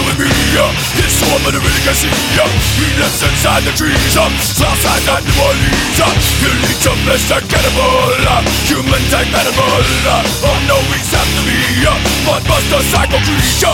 with me. This storm of the really can see. He lives inside the trees, outside that New Orleans. He'll eat your flesh like cannibal, human type animal. No weeks after me, bloodbuster psycho creature.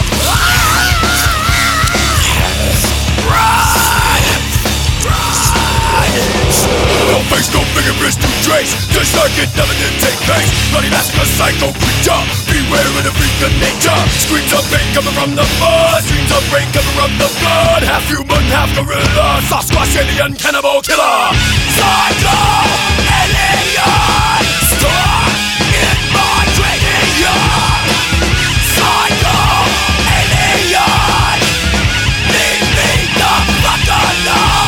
No face, no fingerprints to trace, just like it never did take place. Bloody massacre, psycho creature, beware of the freak of nature. Screams of pain coming from the mud, streams of rain coming from the blood. Half human, half gorilla, Sasquatch, alien, cannibal killer. Psycho alien, stuck in my cranium. Psycho alien, leave me the fuck alone.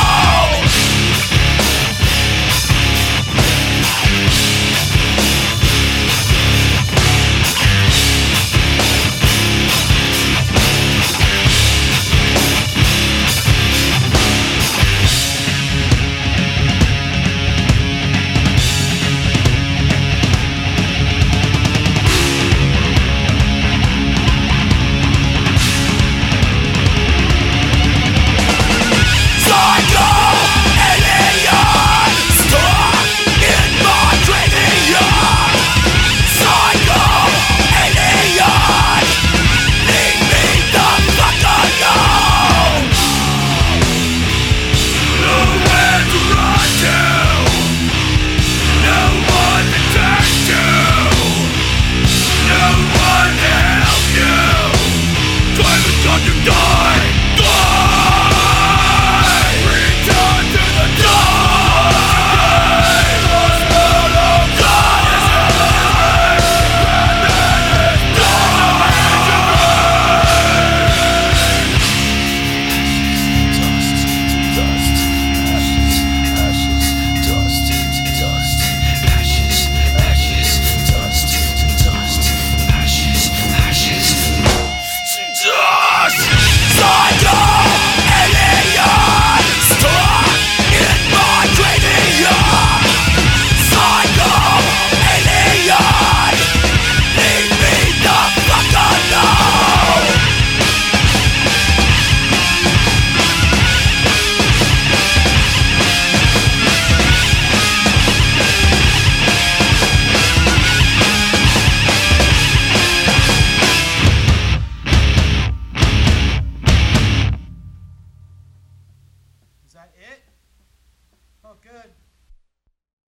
Is that it? Oh, good.